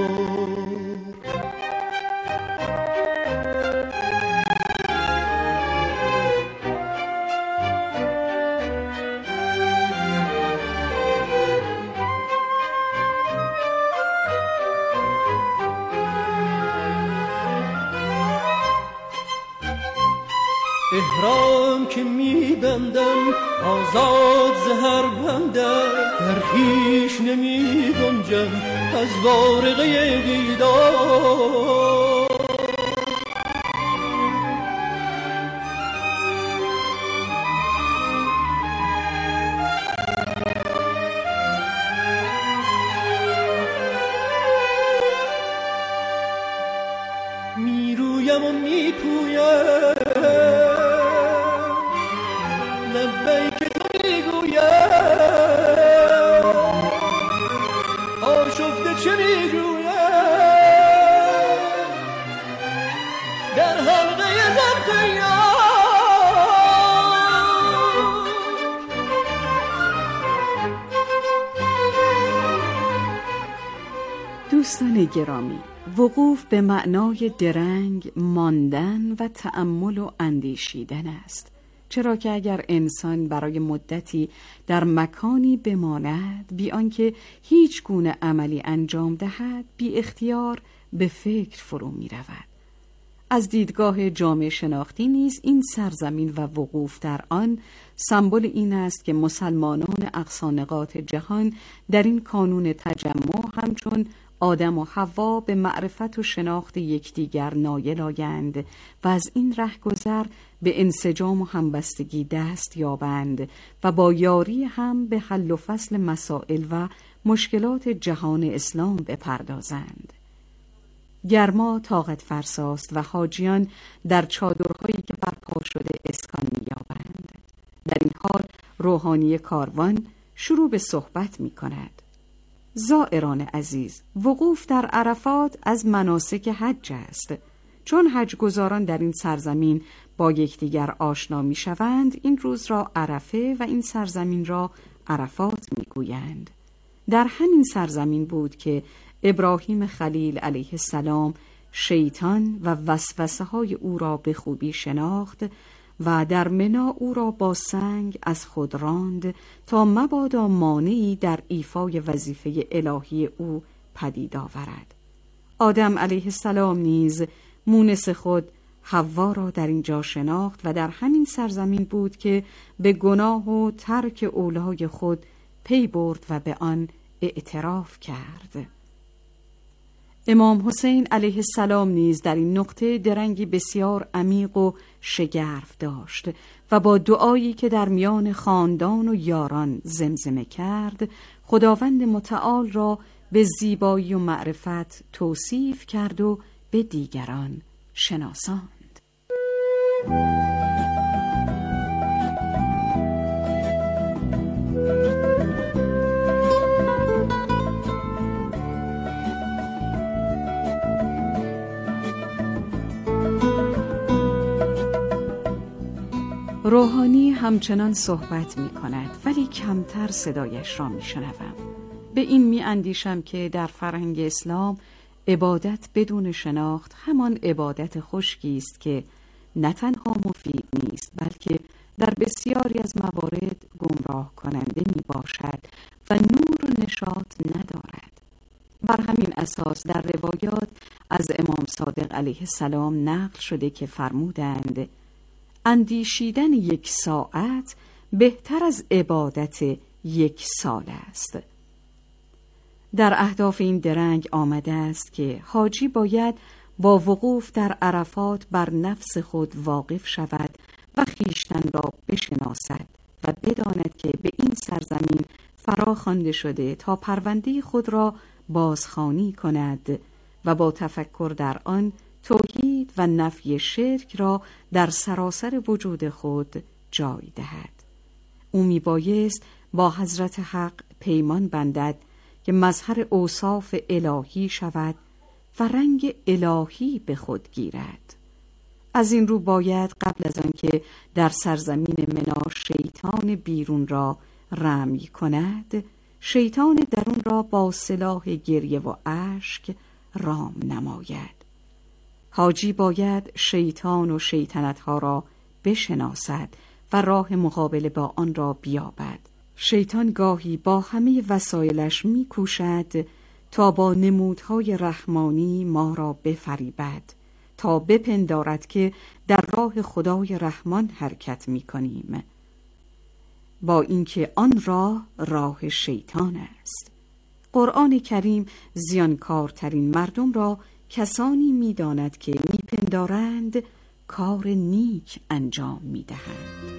احرام که میبندم آزاد زهر بندم، در خویش نمی گنجم از وارقه بیدار. میرویم و میپویم لبیک تو میگویم، آشفته چه میگویم در حلقه زلف یار. دوستان گرامی، وقوف به معنای درنگ، ماندن و تأمل و اندیشیدن است. چرا که اگر انسان برای مدتی در مکانی بماند بی آنکه هیچ گونه عملی انجام دهد، بی اختیار به فکر فرو می رود. از دیدگاه جامعه شناختی نیز این سرزمین و وقوف در آن سمبل این است که مسلمانان اقصانقاط جهان در این کانون تجمع همچون آدم و حوا به معرفت و شناخت یکدیگر نایل آیند و از این رهگذر به انسجام و همبستگی دست یابند و با یاری هم به حل و فصل مسائل و مشکلات جهان اسلام بپردازند. گرما طاقت فرساست و حاجیان در چادرهایی که برپا شده اسکان می‌یابند. در این حال روحانی کاروان شروع به صحبت می‌کند. زائران عزیز، وقوف در عرفات از مناسک حج است. چون حج گزاران در این سرزمین با یکدیگر آشنا می شوند، این روز را عرفه و این سرزمین را عرفات می گویند. در همین سرزمین بود که ابراهیم خلیل علیه السلام شیطان و وسوسه های او را به خوبی شناخت و در منا او را با سنگ از خود راند تا مبادا مانعی در ایفای وظیفه الهی او پدید آورد. آدم علیه السلام نیز مونس خود حوا را در اینجا شناخت و در همین سرزمین بود که به گناه و ترک اولای خود پی برد و به آن اعتراف کرد. امام حسین علیه السلام نیز در این نقطه درنگی بسیار عمیق و شگرف داشت و با دعایی که در میان خاندان و یاران زمزمه کرد، خداوند متعال را به زیبایی و معرفت توصیف کرد و به دیگران شناساند. روحانی همچنان صحبت می کند ولی کمتر صدایش را می شنوم. به این می اندیشم که در فرهنگ اسلام عبادت بدون شناخت همان عبادت خشکی است که نه تنها مفید نیست بلکه در بسیاری از موارد گمراه کننده می باشد و نور و نشاط ندارد. بر همین اساس در روایات از امام صادق علیه السلام نقل شده که فرمودند اندیشیدن یک ساعت بهتر از عبادت یک سال است. در اهداف این درنگ آمده است که حاجی باید با وقوف در عرفات بر نفس خود واقف شود و خویشتن را بشناسد و بداند که به این سرزمین فرا خوانده شده تا پرونده خود را بازخوانی کند و با تفکر در آن توحید و نفی شرک را در سراسر وجود خود جای دهد. او می بایست با حضرت حق پیمان بندد که مظهر اوصاف الهی شود و رنگ الهی به خود گیرد. از این رو باید قبل از آنکه در سرزمین منا شیطان بیرون را رمی کند، شیطان درون را با سلاح گریه و اشک رام نماید. حاجی باید شیطان و شیطنتها را بشناسد و راه مقابله با آن را بیابد. شیطان گاهی با همه وسایلش می کوشد تا با نمودهای رحمانی ما را بفریبد، تا بپندارد که در راه خدای رحمان حرکت می کنیم، با اینکه آن راه راه شیطان است. قرآن کریم زیانکارترین مردم را کسانی می داند که می پندارند کار نیک انجام می دهند.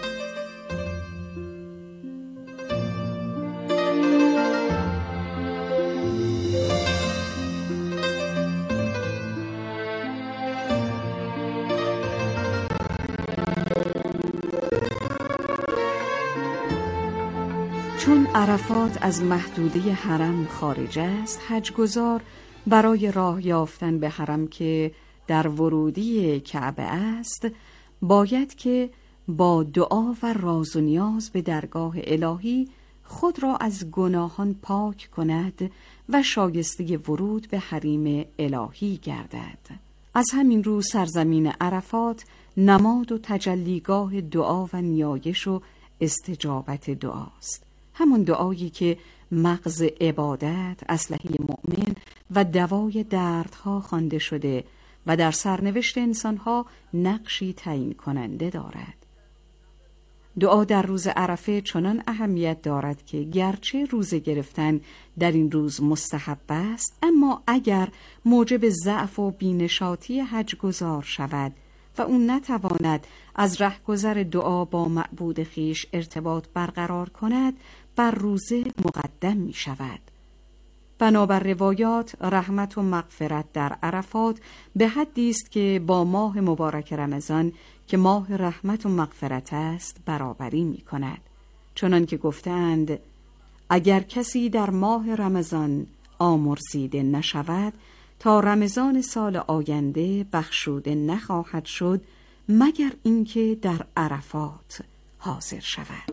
چون عرفات از محدوده حرم خارج است، حجگزار برای راه یافتن به حرم که در ورودی کعبه است باید که با دعا و راز و نیاز به درگاه الهی خود را از گناهان پاک کند و شایسته ورود به حریم الهی گردد. از همین رو سرزمین عرفات نماد و تجلیگاه دعا و نیایش و استجابت دعاست. همون دعایی که مغز عبادت، اسلحه مؤمن و دوای دردها خوانده شده و در سرنوشت انسانها نقشی تعیین کننده دارد. دعا در روز عرفه چنان اهمیت دارد که گرچه روزه گرفتن در این روز مستحب است، اما اگر موجب ضعف و بینشاطی حجگزار شود و اون نتواند از رهگذر دعا با معبود خیش ارتباط برقرار کند، بر روزه مقدم می شود. بنابر روایات رحمت و مغفرت در عرفات به حدی است که با ماه مبارک رمضان که ماه رحمت و مغفرت است برابری می کند. چنان که گفتند اگر کسی در ماه رمضان آمرزیده نشود تا رمضان سال آینده بخشوده نخواهد شد مگر اینکه در عرفات حاضر شود.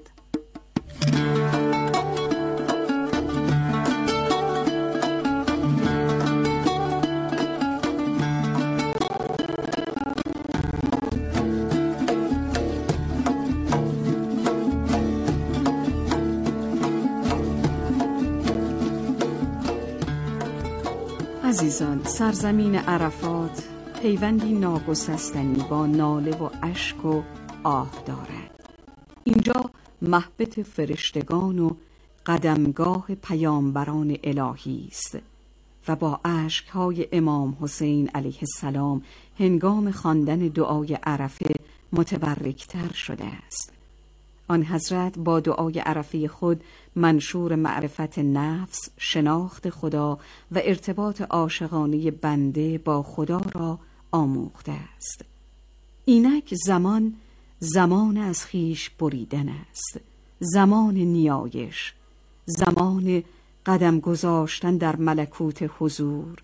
عزیزان، سرزمین عرفات پیوندی ناگسستنی با ناله و اشک و آه دارد. اینجا محبت فرشتگان و قدمگاه پیامبران الهی است و با اشک‌های امام حسین علیه السلام هنگام خواندن دعای عرفه متبرکتر شده است. آن حضرت با دعای عرفه خود منشور معرفت نفس، شناخت خدا و ارتباط عاشقانه بنده با خدا را آموخته است. اینک زمان زمان از خیش بریدن است، زمان نیایش، زمان قدم گذاشتن در ملکوت حضور.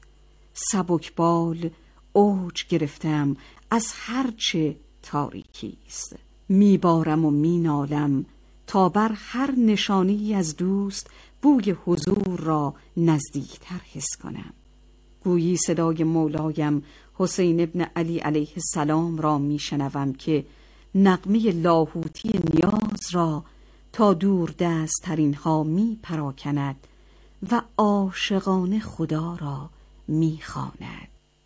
سبکبال اوج گرفتم از هرچه تاریکی است. میبارم و مینالم تا بر هر نشانی از دوست بوی حضور را نزدیکتر حس کنم. گویی صدای مولایم حسین ابن علی علیه السلام را میشنوم که نغمه لاهوتی نیاز را تا دور دست ترین ها می پراکند و عاشقانه خدا را می خواند.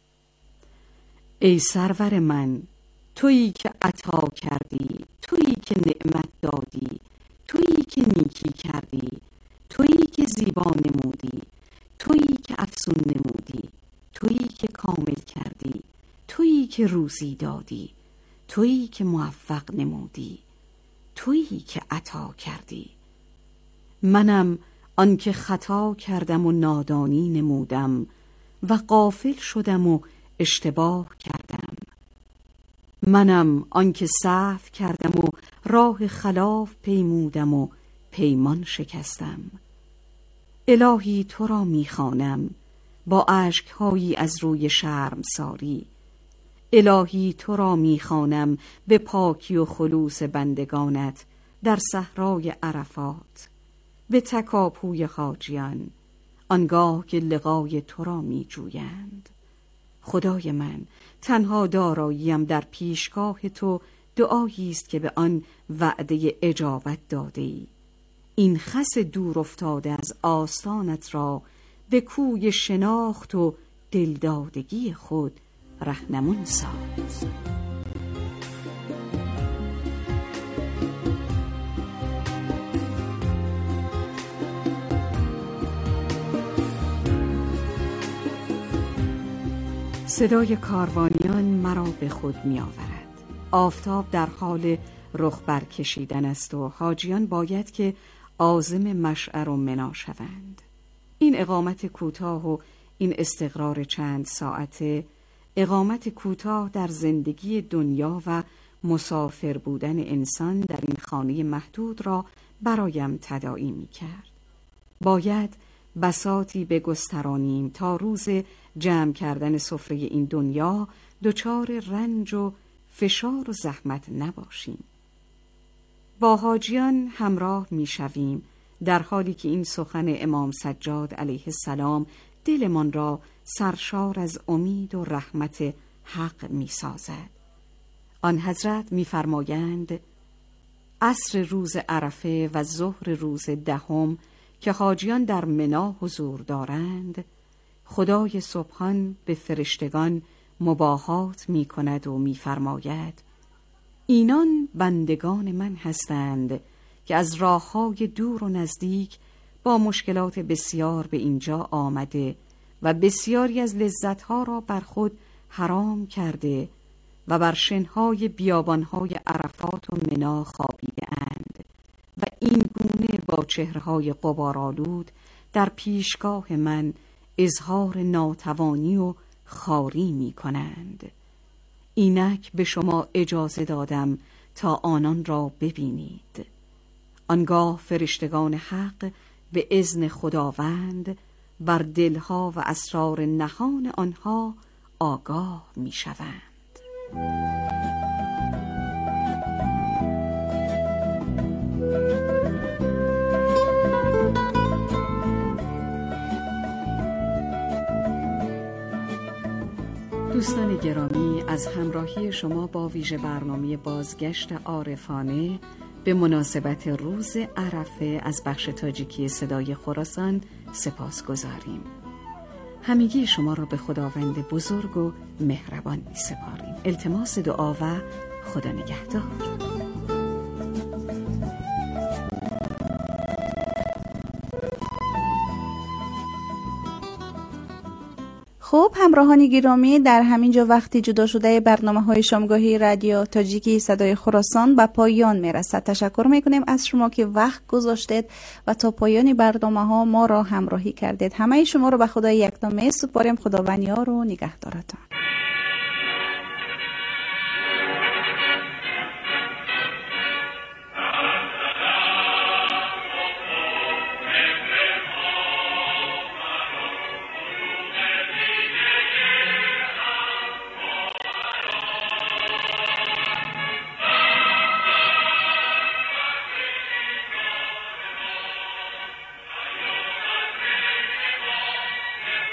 ای سرور من، تویی که عطا کردی، تویی که نعمت دادی، تویی که نیکی کردی، تویی که زیبا نمودی، تویی که افسون نمودی، تویی که کامل کردی، تویی که روزی دادی، تویی که موفق نمودی، تویی که عطا کردی. منم آن که خطا کردم و نادانی نمودم و غافل شدم و اشتباه کردم. منم آن که سهو کردم و راه خلاف پیمودم و پیمان شکستم. الهی تو را میخوانم با اشک‌هایی از روی شرمساری. الهی تو را میخوانم به پاکی و خلوص بندگانت در صحرای عرفات، به تکاپوی حاجیان آنگاه که لقای تو را میجویند. خدای من، تنها داراییم در پیشگاه تو دعایی است که به آن وعده اجابت داده ای. این خس دور افتاده از آستانت را به کوی شناخت و دلدادگی خود رهنمون ساز. صدای کاروانیان مرا به خود می آورد. آفتاب در حال رخ برکشیدن است و حاجیان باید که عازم مشعر و منا شوند. این اقامت کوتاه و این استقرار چند ساعته، اقامت کوتاه در زندگی دنیا و مسافر بودن انسان در این خانه محدود را برایم تداعی می کرد. باید بساطی بگسترانیم تا روز جمع کردن سفره این دنیا دچار رنج و فشار و زحمت نباشیم. با حاجیان همراه می شویم در حالی که این سخن امام سجاد علیه السلام دلمان را سرشار از امید و رحمت حق می سازد. آن حضرت می فرمایند عصر روز عرفه و ظهر روز دهم که حاجیان در منا حضور دارند، خدای سبحان به فرشتگان مباهات می کند و می فرماید اینان بندگان من هستند که از راه‌های دور و نزدیک با مشکلات بسیار به اینجا آمده و بسیاری از لذتها را بر خود حرام کرده و بر شنهای بیابانهای عرفات و منا خوابیده اند و این گونه با چهرهای غبارآلود در پیشگاه من اظهار ناتوانی و خواری می کنند. اینک به شما اجازه دادم تا آنان را ببینید. آنگاه فرشتگان حق به اذن خداوند بر دلها و اسرار نهان آنها آگاه می شوند. دوستان گرامی، از همراهی شما با ویژه برنامه بازگشت عارفانه به مناسبت روز عرفه از بخش تاجیکی صدای خراسان سپاس گذاریم. همگی شما را به خداوند بزرگ و مهربان می سپاریم. التماس دعا و خدا نگهدار. خب همراهان گرامی، در همین جا وقتی جدا شده برنامه های شامگاهی رادیو تاجیکی صدای خراسان به پایان میرسد. تشکر میکنیم از شما که وقت گذاشتید و تا پایان برنامه ها ما را همراهی کردید. همه شما رو به خدای یکتا میسپاریم. خداوند یار و نگهدارتان.